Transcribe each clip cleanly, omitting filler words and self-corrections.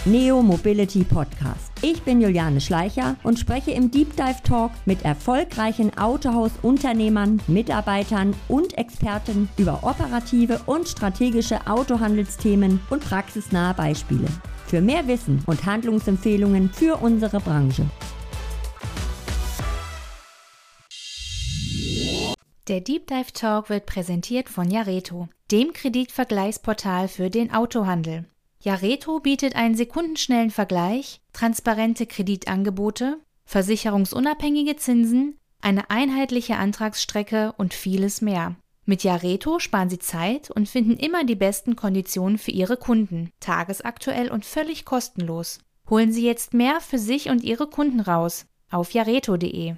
Neo Mobility Podcast. Ich bin Juliane Schleicher und spreche im Deep Dive Talk mit erfolgreichen Autohausunternehmern, Mitarbeitern und Experten über operative und strategische Autohandelsthemen und praxisnahe Beispiele. Für mehr Wissen und Handlungsempfehlungen für unsere Branche. Der Deep Dive Talk wird präsentiert von Jareto, dem Kreditvergleichsportal für den Autohandel. Jareto bietet einen sekundenschnellen Vergleich, transparente Kreditangebote, versicherungsunabhängige Zinsen, eine einheitliche Antragsstrecke und vieles mehr. Mit Jareto sparen Sie Zeit und finden immer die besten Konditionen für Ihre Kunden, tagesaktuell und völlig kostenlos. Holen Sie jetzt mehr für sich und Ihre Kunden raus auf jareto.de.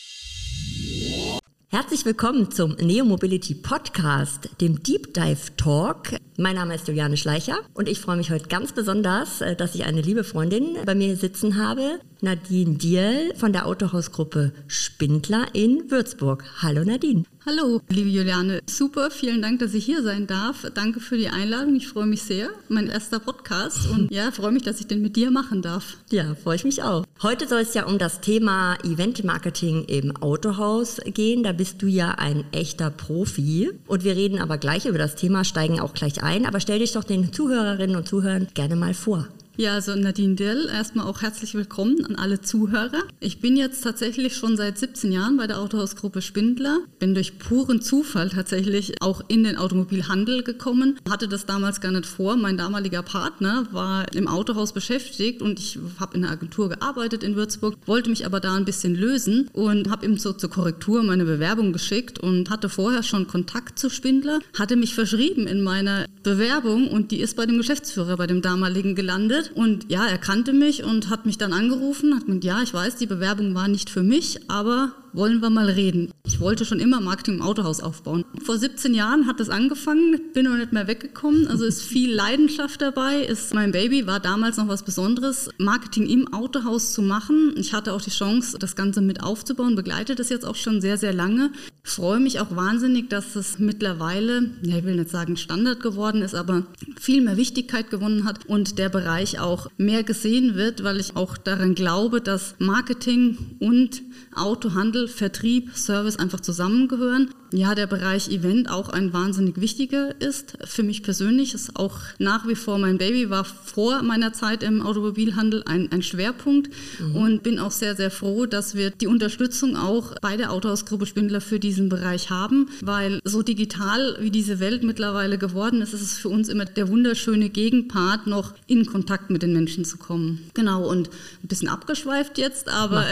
Herzlich willkommen zum Neo Mobility Podcast, dem Deep Dive Talk. Mein Name ist Juliane Schleicher und ich freue mich heute ganz besonders, dass ich eine liebe Freundin bei mir sitzen habe, Nadine Dierl von der Autohausgruppe Spindler in Würzburg. Hallo Nadine. Hallo, liebe Juliane. Super, vielen Dank, dass ich hier sein darf. Danke für die Einladung, ich freue mich sehr. Mein erster Podcast und ja, freue mich, dass ich den mit dir machen darf. Ja, freue ich mich auch. Heute soll es ja um das Thema Event-Marketing im Autohaus gehen. Da bist du ja ein echter Profi. Und wir reden aber gleich über das Thema, steigen auch gleich ein. Aber stell dich doch den Zuhörerinnen und Zuhörern gerne mal vor. Ja, also Nadine Dierl, erstmal auch herzlich willkommen an alle Zuhörer. Ich bin jetzt tatsächlich schon seit 17 Jahren bei der Autohausgruppe Spindler. Bin durch puren Zufall tatsächlich auch in den Automobilhandel gekommen. Hatte das damals gar nicht vor. Mein damaliger Partner war im Autohaus beschäftigt und ich habe in einer Agentur gearbeitet in Würzburg, wollte mich aber da ein bisschen lösen und habe ihm so zur Korrektur meine Bewerbung geschickt und hatte vorher schon Kontakt zu Spindler, hatte mich verschrieben in meiner Bewerbung und die ist bei dem Geschäftsführer, bei dem damaligen gelandet. Und ja, er kannte mich und hat mich dann angerufen, hat gesagt, ja, ich weiß, die Bewerbung war nicht für mich, aber wollen wir mal reden. Ich wollte schon immer Marketing im Autohaus aufbauen. Vor 17 Jahren hat das angefangen, bin noch nicht mehr weggekommen, also ist viel Leidenschaft dabei, ist mein Baby, war damals noch was Besonderes, Marketing im Autohaus zu machen. Ich hatte auch die Chance, das Ganze mit aufzubauen, begleite das jetzt auch schon sehr, sehr lange. Freue mich auch wahnsinnig, dass es mittlerweile, ja, ich will nicht sagen Standard geworden ist, aber viel mehr Wichtigkeit gewonnen hat und der Bereich auch mehr gesehen wird, weil ich auch daran glaube, dass Marketing und Autohandel, Vertrieb, Service einfach zusammengehören. Ja, der Bereich Event auch ein wahnsinnig wichtiger ist. Für mich persönlich ist auch nach wie vor mein Baby, war vor meiner Zeit im Automobilhandel ein Schwerpunkt und bin auch sehr, sehr froh, dass wir die Unterstützung auch bei der Autohausgruppe Spindler für diesen Bereich haben, weil so digital wie diese Welt mittlerweile geworden ist, ist es für uns immer der wunderschöne Gegenpart, noch in Kontakt mit den Menschen zu kommen. Genau, und ein bisschen abgeschweift jetzt, aber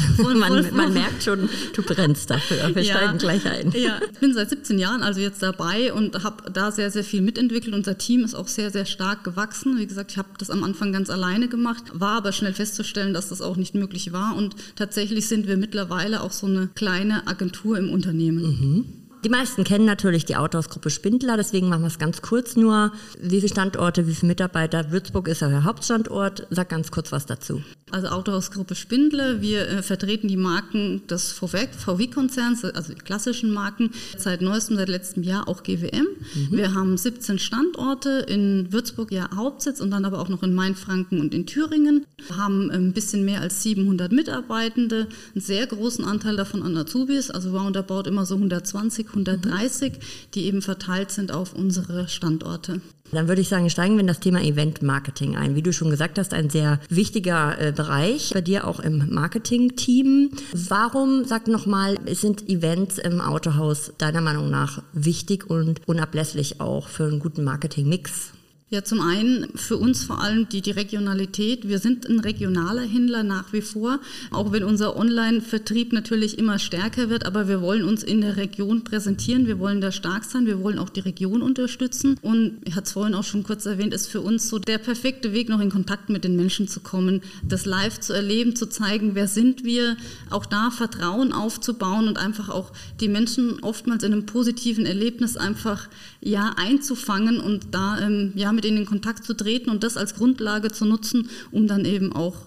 man merkt schon, du brennst dafür. Wir steigen gleich ein. Ja, ich bin seit 17 Jahren also jetzt dabei und habe da sehr, sehr viel mitentwickelt. Unser Team ist auch sehr, sehr stark gewachsen. Wie gesagt, ich habe das am Anfang ganz alleine gemacht, war aber schnell festzustellen, dass das auch nicht möglich war. Und tatsächlich sind wir mittlerweile auch so eine kleine Agentur im Unternehmen. Die meisten kennen natürlich die Autohausgruppe Spindler, deswegen machen wir es ganz kurz nur. Wie viele Standorte, wie viele Mitarbeiter? Würzburg ist ja der Hauptstandort. Sag ganz kurz was dazu. Also Autohausgruppe Spindler, wir vertreten die Marken des VW-Konzerns, also die klassischen Marken, seit letztem Jahr auch GWM. Wir haben 17 Standorte, in Würzburg ja Hauptsitz und dann aber auch noch in Mainfranken und in Thüringen. Wir haben ein bisschen mehr als 700 Mitarbeitende, einen sehr großen Anteil davon an Azubis, also roundabout immer so 120, 130, die eben verteilt sind auf unsere Standorte. Dann würde ich sagen, steigen wir in das Thema Event-Marketing ein. Wie du schon gesagt hast, ein sehr wichtiger Bereich, bei dir auch im Marketing-Team. Warum, sag nochmal, sind Events im Autohaus deiner Meinung nach wichtig und unablässlich auch für einen guten Marketing-Mix? Ja, zum einen für uns vor allem die Regionalität. Wir sind ein regionaler Händler nach wie vor, auch wenn unser Online-Vertrieb natürlich immer stärker wird, aber wir wollen uns in der Region präsentieren, wir wollen da stark sein, wir wollen auch die Region unterstützen und ich hatte es vorhin auch schon kurz erwähnt, ist für uns so der perfekte Weg, noch in Kontakt mit den Menschen zu kommen, das live zu erleben, zu zeigen, wer sind wir, auch da Vertrauen aufzubauen und einfach auch die Menschen oftmals in einem positiven Erlebnis einfach einzufangen und da mit ihnen in Kontakt zu treten und das als Grundlage zu nutzen, um dann eben auch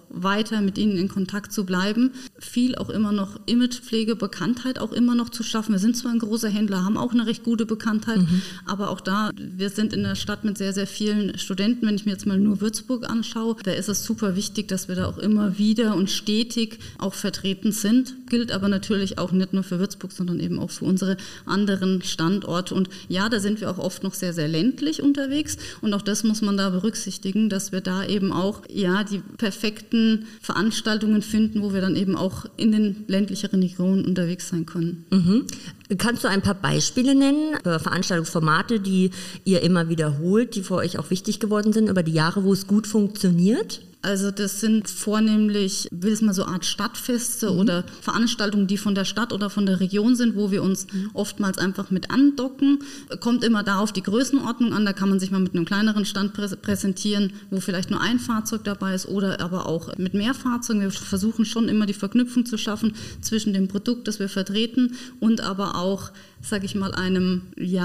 weiter mit ihnen in Kontakt zu bleiben. Viel auch immer noch Imagepflege, Bekanntheit auch immer noch zu schaffen. Wir sind zwar ein großer Händler, haben auch eine recht gute Bekanntheit, aber auch da, wir sind in der Stadt mit sehr, sehr vielen Studenten. Wenn ich mir jetzt mal nur Würzburg anschaue, da ist es super wichtig, dass wir da auch immer wieder und stetig auch vertreten sind. Gilt aber natürlich auch nicht nur für Würzburg, sondern eben auch für unsere anderen Standorte. Und ja, da sind wir auch oft noch sehr, sehr ländlich unterwegs. Und auch das muss man da berücksichtigen, dass wir da eben auch die perfekten Veranstaltungen finden, wo wir dann eben auch in den ländlicheren Regionen unterwegs sein können. Kannst du ein paar Beispiele nennen für Veranstaltungsformate, die ihr immer wiederholt, die für euch auch wichtig geworden sind über die Jahre, wo es gut funktioniert? Also das sind vornehmlich, will es mal so Art Stadtfeste oder Veranstaltungen, die von der Stadt oder von der Region sind, wo wir uns oftmals einfach mit andocken. Kommt immer da auf die Größenordnung an, da kann man sich mal mit einem kleineren Stand präsentieren, wo vielleicht nur ein Fahrzeug dabei ist oder aber auch mit mehr Fahrzeugen. Wir versuchen schon immer die Verknüpfung zu schaffen zwischen dem Produkt, das wir vertreten und aber auch, sage ich mal, einem,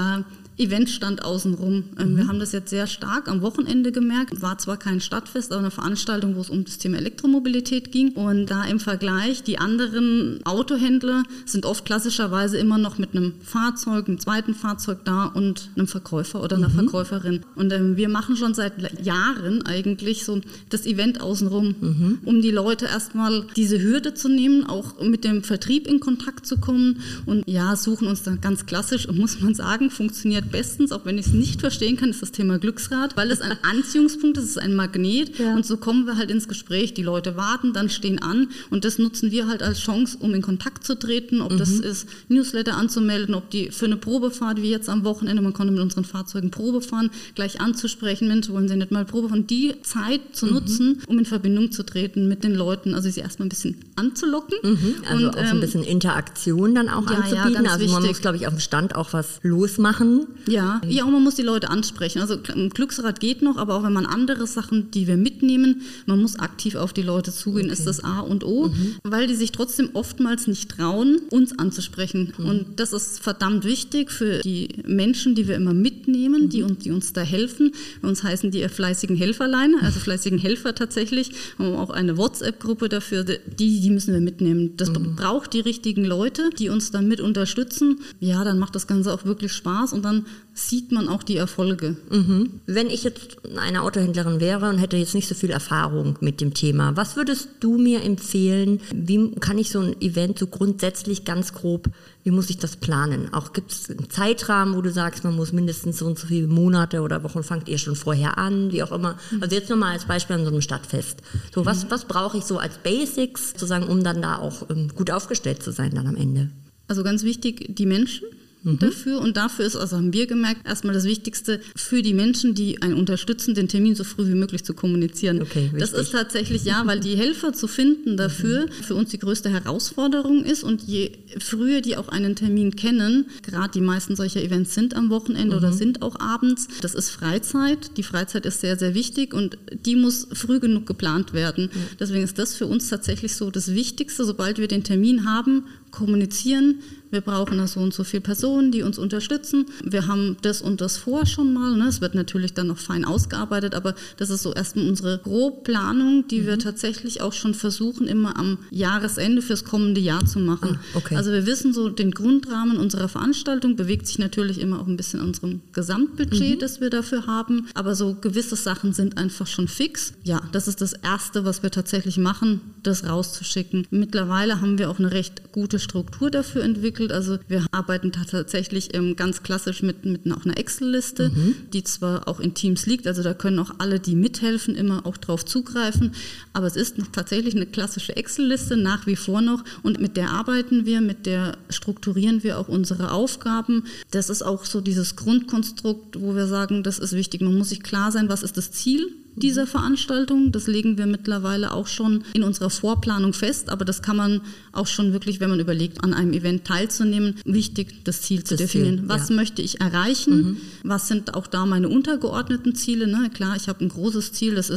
Eventstand außenrum. Wir haben das jetzt sehr stark am Wochenende gemerkt. War zwar kein Stadtfest, aber eine Veranstaltung, wo es um das Thema Elektromobilität ging. Und da im Vergleich, die anderen Autohändler sind oft klassischerweise immer noch mit einem Fahrzeug, einem zweiten Fahrzeug da und einem Verkäufer oder einer Verkäuferin. Und wir machen schon seit Jahren eigentlich so das Event außenrum, um die Leute erstmal diese Hürde zu nehmen, auch mit dem Vertrieb in Kontakt zu kommen. Und suchen uns dann ganz klassisch, und muss man sagen, funktioniert bestens, auch wenn ich es nicht verstehen kann, ist das Thema Glücksrad, weil es ein Anziehungspunkt ist, es ist ein Magnet und so kommen wir halt ins Gespräch. Die Leute warten, dann stehen an und das nutzen wir halt als Chance, um in Kontakt zu treten, ob das ist, Newsletter anzumelden, ob die für eine Probefahrt, wie jetzt am Wochenende, man konnte mit unseren Fahrzeugen Probe fahren, gleich anzusprechen, Mensch, wollen Sie nicht mal Probe fahren, die Zeit zu nutzen, um in Verbindung zu treten mit den Leuten, also sie erstmal ein bisschen anzulocken. Also und, auch so ein bisschen Interaktion dann auch anzubieten, also man muss, glaube ich, auf dem Stand auch was losmachen. Ja, man muss die Leute ansprechen. Also ein Glücksrad geht noch, aber auch wenn man andere Sachen, die wir mitnehmen, man muss aktiv auf die Leute zugehen, ist das A und O, weil die sich trotzdem oftmals nicht trauen, uns anzusprechen. Und das ist verdammt wichtig für die Menschen, die wir immer mitnehmen, die uns da helfen. Bei uns heißen die fleißigen Helferlein, also fleißigen Helfer tatsächlich. Wir haben auch eine WhatsApp-Gruppe dafür, die müssen wir mitnehmen. Das braucht die richtigen Leute, die uns dann mit unterstützen. Ja, dann macht das Ganze auch wirklich Spaß und dann sieht man auch die Erfolge. Wenn ich jetzt eine Autohändlerin wäre und hätte jetzt nicht so viel Erfahrung mit dem Thema, was würdest du mir empfehlen? Wie kann ich so ein Event so grundsätzlich ganz grob, wie muss ich das planen? Auch gibt es einen Zeitrahmen, wo du sagst, man muss mindestens so und so viele Monate oder Wochen, fangt ihr schon vorher an, wie auch immer. Also jetzt nochmal als Beispiel an so einem Stadtfest. So, was brauche ich so als Basics, sozusagen, um dann da auch gut aufgestellt zu sein dann am Ende? Also ganz wichtig, die Menschen dafür. Und dafür ist, also haben wir gemerkt, erstmal das Wichtigste für die Menschen, die einen unterstützen, den Termin so früh wie möglich zu kommunizieren. Okay, das ist tatsächlich, weil die Helfer zu finden dafür für uns die größte Herausforderung ist. Und je früher die auch einen Termin kennen, gerade die meisten solcher Events sind am Wochenende oder sind auch abends, das ist Freizeit. Die Freizeit ist sehr, sehr wichtig und die muss früh genug geplant werden. Deswegen ist das für uns tatsächlich so das Wichtigste, sobald wir den Termin haben, kommunizieren. Wir brauchen da so und so viele Personen, die uns unterstützen. Wir haben das und das vor schon mal. Es wird natürlich dann noch fein ausgearbeitet, aber das ist so erstmal unsere Grobplanung, die wir tatsächlich auch schon versuchen, immer am Jahresende fürs kommende Jahr zu machen. Okay. Also wir wissen so, den Grundrahmen unserer Veranstaltung bewegt sich natürlich immer auch ein bisschen an unserem Gesamtbudget, das wir dafür haben. Aber so gewisse Sachen sind einfach schon fix. Ja, das ist das Erste, was wir tatsächlich machen, das rauszuschicken. Mittlerweile haben wir auch eine recht gute Struktur dafür entwickelt. Also wir arbeiten tatsächlich ganz klassisch mit auch einer Excel-Liste, die zwar auch in Teams liegt, also da können auch alle, die mithelfen, immer auch drauf zugreifen, aber es ist tatsächlich eine klassische Excel-Liste nach wie vor noch und mit der arbeiten wir, mit der strukturieren wir auch unsere Aufgaben. Das ist auch so dieses Grundkonstrukt, wo wir sagen, das ist wichtig. Man muss sich klar sein, was ist das Ziel dieser Veranstaltung. Das legen wir mittlerweile auch schon in unserer Vorplanung fest, aber das kann man auch schon wirklich, wenn man überlegt, an einem Event teilzunehmen, wichtig, das Ziel zu definieren. Was möchte ich erreichen? Was sind auch da meine untergeordneten Ziele? Klar, ich habe ein großes Ziel, das ist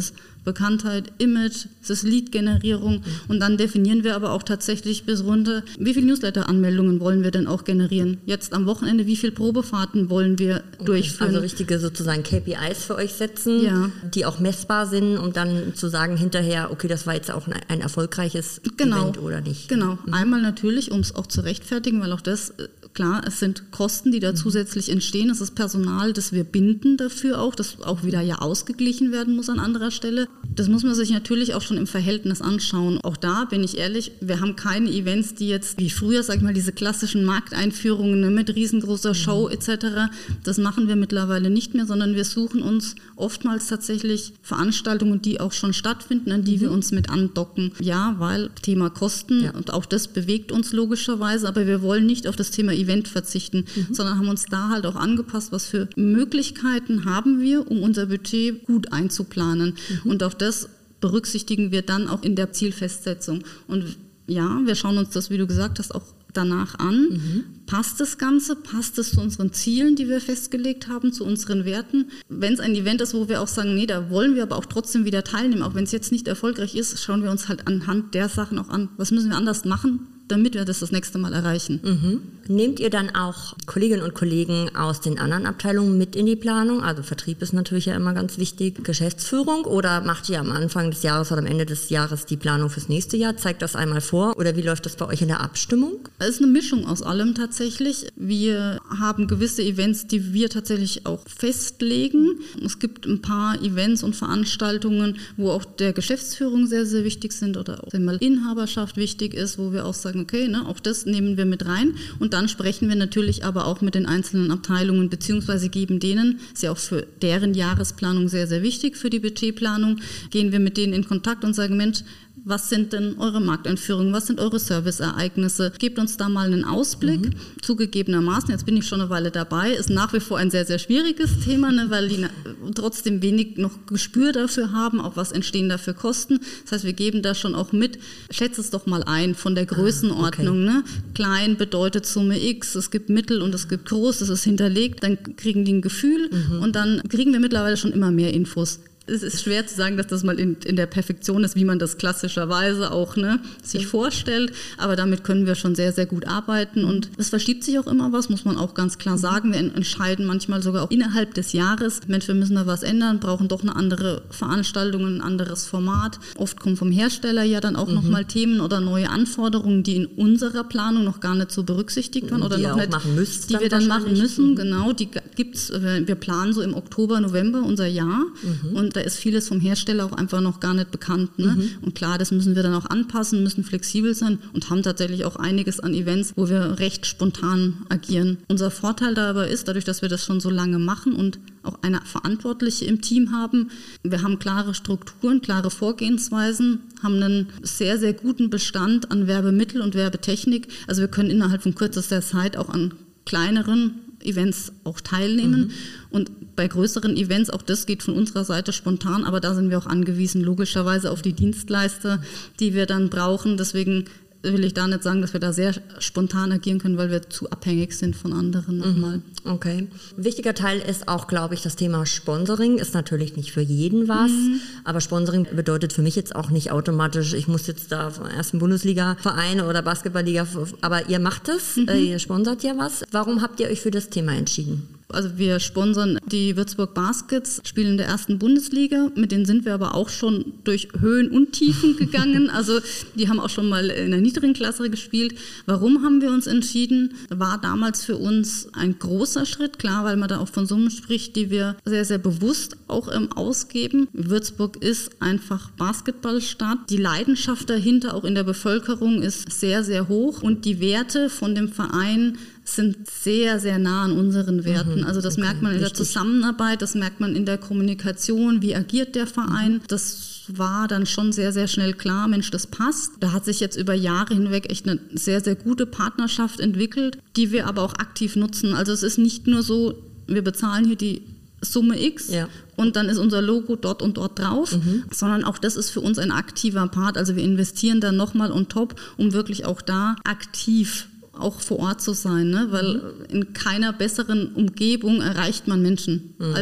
Bekanntheit, Image, es ist Lead-Generierung und dann definieren wir aber auch tatsächlich bis runter, wie viele Newsletter-Anmeldungen wollen wir denn auch generieren? Jetzt am Wochenende, wie viele Probefahrten wollen wir durchführen? Also richtige sozusagen KPIs für euch setzen, die auch messbar sind, um dann zu sagen hinterher, okay, das war jetzt auch ein erfolgreiches Event oder nicht. Genau, einmal natürlich, um es auch zu rechtfertigen, weil auch das, klar, es sind Kosten, die da zusätzlich entstehen, es ist Personal, das wir binden dafür auch, das auch wieder ja ausgeglichen werden muss an anderer Stelle. Das muss man sich natürlich auch schon im Verhältnis anschauen. Auch da bin ich ehrlich, wir haben keine Events, die jetzt wie früher, sag ich mal, diese klassischen Markteinführungen mit riesengroßer Show etc., das machen wir mittlerweile nicht mehr, sondern wir suchen uns oftmals tatsächlich Veranstaltungen, die auch schon stattfinden, an die wir uns mit andocken. Ja, weil Thema Kosten und auch das bewegt uns logischerweise, aber wir wollen nicht auf das Thema Event verzichten, sondern haben uns da halt auch angepasst, was für Möglichkeiten haben wir, um unser Budget gut einzuplanen. Und auch das berücksichtigen wir dann auch in der Zielfestsetzung. Und ja, wir schauen uns das, wie du gesagt hast, auch danach an. Passt das Ganze? Passt es zu unseren Zielen, die wir festgelegt haben, zu unseren Werten? Wenn es ein Event ist, wo wir auch sagen, nee, da wollen wir aber auch trotzdem wieder teilnehmen, auch wenn es jetzt nicht erfolgreich ist, schauen wir uns halt anhand der Sachen auch an, was müssen wir anders machen, damit wir das nächste Mal erreichen. Nehmt ihr dann auch Kolleginnen und Kollegen aus den anderen Abteilungen mit in die Planung? Also Vertrieb ist natürlich ja immer ganz wichtig. Geschäftsführung, oder macht ihr am Anfang des Jahres oder am Ende des Jahres die Planung fürs nächste Jahr? Zeigt das einmal vor? Oder wie läuft das bei euch in der Abstimmung? Es ist eine Mischung aus allem tatsächlich. Wir haben gewisse Events, die wir tatsächlich auch festlegen. Es gibt ein paar Events und Veranstaltungen, wo auch der Geschäftsführung sehr, sehr wichtig sind oder auch einmal Inhaberschaft wichtig ist, wo wir auch sagen, okay, auch das nehmen wir mit rein. Und dann sprechen wir natürlich aber auch mit den einzelnen Abteilungen, beziehungsweise geben denen, ist ja auch für deren Jahresplanung sehr, sehr wichtig, für die Budgetplanung, gehen wir mit denen in Kontakt und sagen, Mensch, was sind denn eure Markteinführungen, was sind eure Serviceereignisse? Gebt uns da mal einen Ausblick. Zugegebenermaßen, jetzt bin ich schon eine Weile dabei, ist nach wie vor ein sehr, sehr schwieriges Thema, weil die trotzdem wenig noch Gespür dafür haben, auch was entstehen da für Kosten. Das heißt, wir geben da schon auch mit, schätze es doch mal ein von der Größenordnung. Okay. Klein bedeutet Summe X, es gibt Mittel und es gibt Groß, das ist hinterlegt, dann kriegen die ein Gefühl und dann kriegen wir mittlerweile schon immer mehr Infos. Es ist schwer zu sagen, dass das mal in der Perfektion ist, wie man das klassischerweise auch sich vorstellt, aber damit können wir schon sehr, sehr gut arbeiten und es verschiebt sich auch immer was, muss man auch ganz klar sagen. Wir entscheiden manchmal sogar auch innerhalb des Jahres, Mensch, wir müssen da was ändern, brauchen doch eine andere Veranstaltung, ein anderes Format. Oft kommen vom Hersteller ja dann auch nochmal Themen oder neue Anforderungen, die in unserer Planung noch gar nicht so berücksichtigt waren oder die noch auch nicht, machen müsst, die wir dann machen müssen. Genau, die gibt's. Wir planen so im Oktober, November unser Jahr und da ist vieles vom Hersteller auch einfach noch gar nicht bekannt. Und klar, das müssen wir dann auch anpassen, müssen flexibel sein und haben tatsächlich auch einiges an Events, wo wir recht spontan agieren. Unser Vorteil dabei ist, dadurch, dass wir das schon so lange machen und auch eine Verantwortliche im Team haben, wir haben klare Strukturen, klare Vorgehensweisen, haben einen sehr, sehr guten Bestand an Werbemittel und Werbetechnik. Also wir können innerhalb von kürzester Zeit auch an kleineren Events auch teilnehmen und bei größeren Events, auch das geht von unserer Seite spontan, aber da sind wir auch angewiesen logischerweise auf die Dienstleister, die wir dann brauchen, deswegen will ich da nicht sagen, dass wir da sehr spontan agieren können, weil wir zu abhängig sind von anderen nochmal. Okay. Wichtiger Teil ist auch, glaube ich, das Thema Sponsoring. Ist natürlich nicht für jeden was, aber Sponsoring bedeutet für mich jetzt auch nicht automatisch, ich muss jetzt da vom ersten Bundesliga-Verein oder Basketballliga, aber ihr macht es, ihr sponsert ja was. Warum habt ihr euch für das Thema entschieden? Also wir sponsern die Würzburg Baskets, spielen in der ersten Bundesliga. Mit denen sind wir aber auch schon durch Höhen und Tiefen gegangen. Also die haben auch schon mal in der niedrigen Klasse gespielt. Warum haben wir uns entschieden? War damals für uns ein großer Schritt, klar, weil man da auch von Summen spricht, die wir sehr, sehr bewusst auch ausgeben. Würzburg ist einfach Basketballstadt. Die Leidenschaft dahinter auch in der Bevölkerung ist sehr, sehr hoch und die Werte von dem Verein sind sehr, sehr nah an unseren Werten. Also das merkt man in der Zusammenarbeit, das merkt man in der Kommunikation, wie agiert der Verein. Das war dann schon sehr, sehr schnell klar, Mensch, das passt. Da hat sich jetzt über Jahre hinweg echt eine sehr, sehr gute Partnerschaft entwickelt, die wir aber auch aktiv nutzen. Also es ist nicht nur so, wir bezahlen hier die Summe X und dann ist unser Logo dort und dort drauf, sondern auch das ist für uns ein aktiver Part. Also wir investieren da nochmal on top, um wirklich auch da aktiv auch vor Ort zu sein, weil in keiner besseren Umgebung erreicht man Menschen als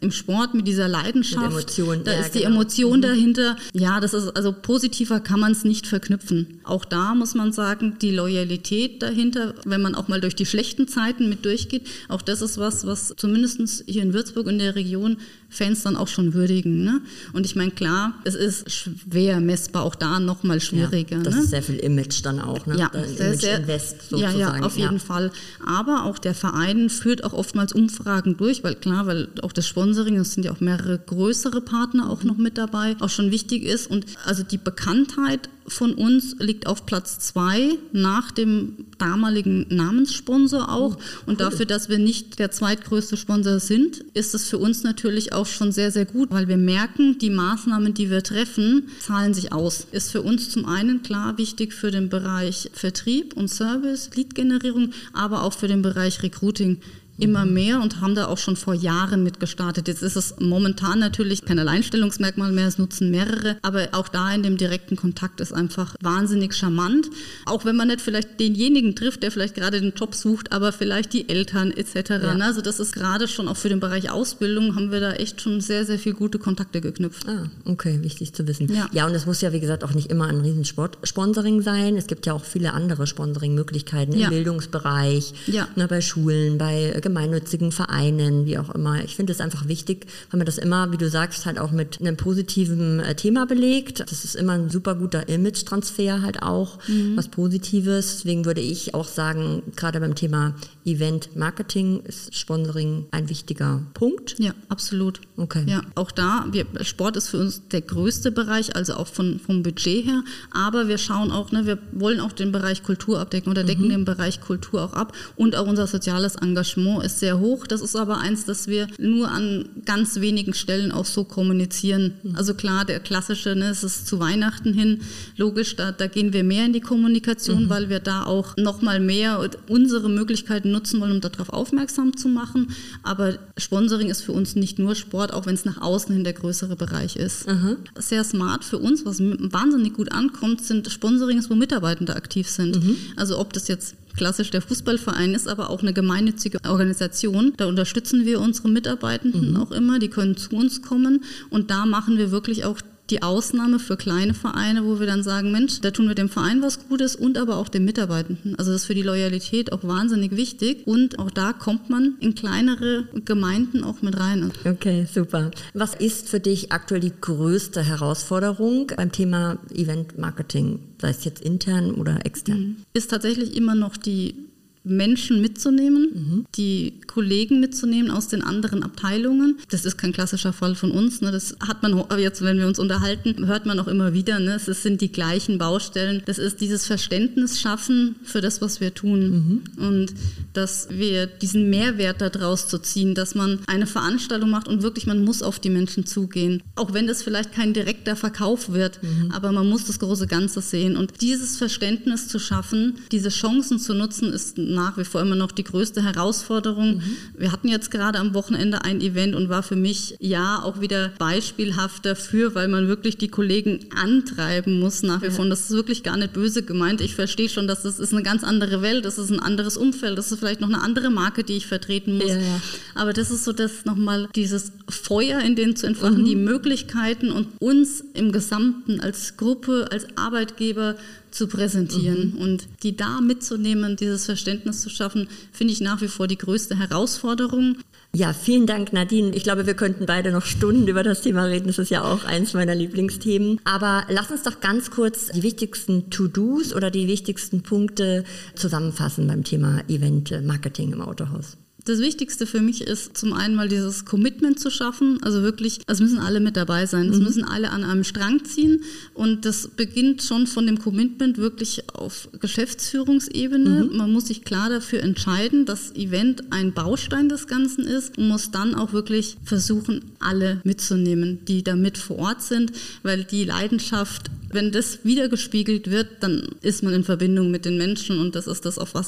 im Sport mit dieser Leidenschaft. Mit Emotionen. Da ist die Emotion dahinter. Ja, das ist, also positiver kann man es nicht verknüpfen. Auch da muss man sagen, die Loyalität dahinter, wenn man auch mal durch die schlechten Zeiten mit durchgeht, auch das ist was zumindest hier in Würzburg in der Region Fans dann auch schon würdigen. Ne? Und ich meine, klar, es ist schwer messbar, auch da nochmal schwieriger. Ja, das ist sehr viel Image dann auch, ne? Ja, Image-Invest sozusagen. Ja, auf jeden Fall. Aber auch der Verein führt auch oftmals Umfragen durch, weil auch das Sponsoring, es sind ja auch mehrere größere Partner auch noch mit dabei, auch schon wichtig ist. Und also die Bekanntheit von uns liegt auf Platz 2 nach dem damaligen Namenssponsor auch. Und dafür, dass wir nicht der zweitgrößte Sponsor sind, ist es für uns natürlich auch schon sehr, sehr gut, weil wir merken, die Maßnahmen, die wir treffen, zahlen sich aus. Ist für uns zum einen klar wichtig für den Bereich Vertrieb und Service, Lead-Generierung, aber auch für den Bereich Recruiting. Immer mehr und haben da auch schon vor Jahren mit gestartet. Jetzt ist es momentan natürlich kein Alleinstellungsmerkmal mehr, es nutzen mehrere, aber auch da in dem direkten Kontakt ist einfach wahnsinnig charmant. Auch wenn man nicht vielleicht denjenigen trifft, der vielleicht gerade den Job sucht, aber vielleicht die Eltern etc. Ja. Also das ist gerade schon auch für den Bereich Ausbildung, haben wir da echt schon sehr, sehr viel gute Kontakte geknüpft. Ah, okay, wichtig zu wissen. Ja, und es muss ja, wie gesagt, auch nicht immer ein Riesensponsoring sein. Es gibt ja auch viele andere Sponsoring-Möglichkeiten im Bildungsbereich, bei Schulen, bei gemeinnützigen Vereinen, wie auch immer. Ich finde es einfach wichtig, weil man das immer, wie du sagst, halt auch mit einem positiven Thema belegt. Das ist immer ein super guter Image-Transfer halt auch, was Positives. Deswegen würde ich auch sagen, gerade beim Thema Event-Marketing ist Sponsoring ein wichtiger Punkt. Ja, absolut. Okay. Ja, auch da, Sport ist für uns der größte Bereich, also auch vom Budget her, aber wir schauen auch, wir wollen auch den Bereich Kultur abdecken oder decken den Bereich Kultur auch ab und auch unser soziales Engagement ist sehr hoch. Das ist aber eins, das wir nur an ganz wenigen Stellen auch so kommunizieren. Also klar, der klassische, es ist zu Weihnachten hin, logisch, da gehen wir mehr in die Kommunikation, weil wir da auch nochmal mehr unsere Möglichkeiten nutzen wollen, um darauf aufmerksam zu machen. Aber Sponsoring ist für uns nicht nur Sport, auch wenn es nach außen hin der größere Bereich ist. Sehr smart für uns, was wahnsinnig gut ankommt, sind Sponsorings, wo Mitarbeitende aktiv sind. Also ob das jetzt klassisch der Fußballverein ist, aber auch eine gemeinnützige Organisation. Da unterstützen wir unsere Mitarbeitenden auch immer, die können zu uns kommen und da machen wir wirklich auch die Ausnahme für kleine Vereine, wo wir dann sagen, Mensch, da tun wir dem Verein was Gutes und aber auch den Mitarbeitenden. Also das ist für die Loyalität auch wahnsinnig wichtig und auch da kommt man in kleinere Gemeinden auch mit rein. Okay, super. Was ist für dich aktuell die größte Herausforderung beim Thema Event-Marketing, sei es jetzt intern oder extern? Ist tatsächlich immer noch die Menschen mitzunehmen, die Kollegen mitzunehmen aus den anderen Abteilungen. Das ist kein klassischer Fall von uns. Das hat man jetzt, wenn wir uns unterhalten, hört man auch immer wieder. Es sind die gleichen Baustellen. Das ist dieses Verständnis schaffen für das, was wir tun. Und dass wir diesen Mehrwert daraus zu ziehen, dass man eine Veranstaltung macht und wirklich, man muss auf die Menschen zugehen. Auch wenn das vielleicht kein direkter Verkauf wird, aber man muss das große Ganze sehen. Und dieses Verständnis zu schaffen, diese Chancen zu nutzen, ist nach wie vor immer noch die größte Herausforderung. Wir hatten jetzt gerade am Wochenende ein Event und war für mich auch wieder beispielhaft dafür, weil man wirklich die Kollegen antreiben muss nach wie vor. Und das ist wirklich gar nicht böse gemeint. Ich verstehe schon, dass das ist eine ganz andere Welt, das ist ein anderes Umfeld, das ist vielleicht noch eine andere Marke, die ich vertreten muss. Aber das ist so, dass nochmal dieses Feuer in denen zu entfachen, die Möglichkeiten und uns im Gesamten als Gruppe, als Arbeitgeber zu präsentieren und die da mitzunehmen, dieses Verständnis zu schaffen, finde ich nach wie vor die größte Herausforderung. Ja, vielen Dank, Nadine. Ich glaube, wir könnten beide noch Stunden über das Thema reden. Das ist ja auch eins meiner Lieblingsthemen. Aber lass uns doch ganz kurz die wichtigsten To-Dos oder die wichtigsten Punkte zusammenfassen beim Thema Event-Marketing im Autohaus. Das Wichtigste für mich ist zum einen mal dieses Commitment zu schaffen, also wirklich, es müssen alle mit dabei sein, es müssen alle an einem Strang ziehen und das beginnt schon von dem Commitment wirklich auf Geschäftsführungsebene. Man muss sich klar dafür entscheiden, dass Event ein Baustein des Ganzen ist und muss dann auch wirklich versuchen, alle mitzunehmen, die da mit vor Ort sind, weil die Leidenschaft, wenn das wiedergespiegelt wird, dann ist man in Verbindung mit den Menschen und das ist das, auf was es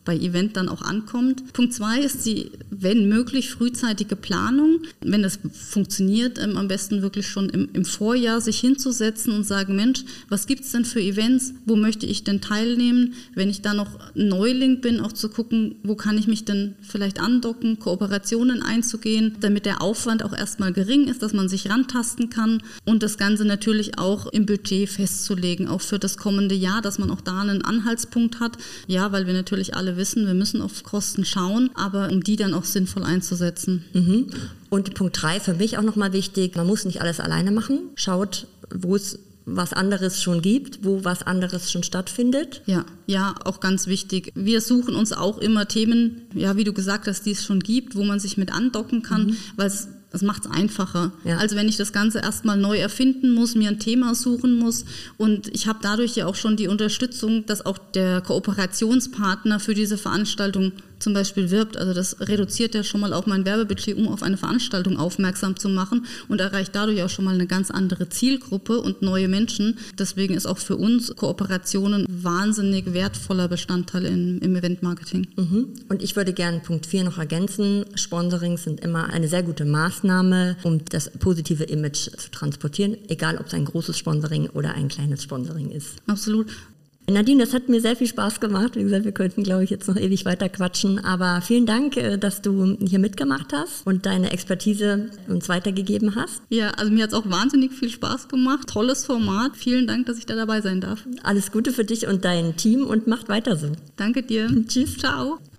bei Event dann auch ankommt. Punkt 2 ist die, wenn möglich, frühzeitige Planung. Wenn das funktioniert, am besten wirklich schon im Vorjahr sich hinzusetzen und sagen, Mensch, was gibt es denn für Events? Wo möchte ich denn teilnehmen? Wenn ich da noch Neuling bin, auch zu gucken, wo kann ich mich denn vielleicht andocken, Kooperationen einzugehen, damit der Aufwand auch erstmal gering ist, dass man sich rantasten kann und das Ganze natürlich auch im Budget festzulegen, auch für das kommende Jahr, dass man auch da einen Anhaltspunkt hat. Ja, weil wir natürlich alle wissen, wir müssen auf Kosten schauen, aber um die dann auch sinnvoll einzusetzen. Mhm. Und Punkt 3 für mich auch nochmal wichtig, man muss nicht alles alleine machen. Schaut, wo es was anderes schon gibt, wo was anderes schon stattfindet. Ja, auch ganz wichtig. Wir suchen uns auch immer Themen, ja, wie du gesagt hast, die es schon gibt, wo man sich mit andocken kann, weil das macht es einfacher. Ja. Also wenn ich das Ganze erstmal neu erfinden muss, mir ein Thema suchen muss und ich habe dadurch ja auch schon die Unterstützung, dass auch der Kooperationspartner für diese Veranstaltung zum Beispiel wirbt. Also das reduziert ja schon mal auch mein Werbebudget, um auf eine Veranstaltung aufmerksam zu machen und erreicht dadurch auch schon mal eine ganz andere Zielgruppe und neue Menschen. Deswegen ist auch für uns Kooperationen wahnsinnig wertvoller Bestandteil im Eventmarketing. Und ich würde gerne Punkt 4 noch ergänzen. Sponsorings sind immer eine sehr gute Maßnahme, um das positive Image zu transportieren, egal ob es ein großes Sponsoring oder ein kleines Sponsoring ist. Absolut. Nadine, das hat mir sehr viel Spaß gemacht. Wie gesagt, wir könnten, glaube ich, jetzt noch ewig weiter quatschen. Aber vielen Dank, dass du hier mitgemacht hast und deine Expertise uns weitergegeben hast. Ja, also mir hat es auch wahnsinnig viel Spaß gemacht. Tolles Format. Vielen Dank, dass ich da dabei sein darf. Alles Gute für dich und dein Team und macht weiter so. Danke dir. Tschüss. Ciao.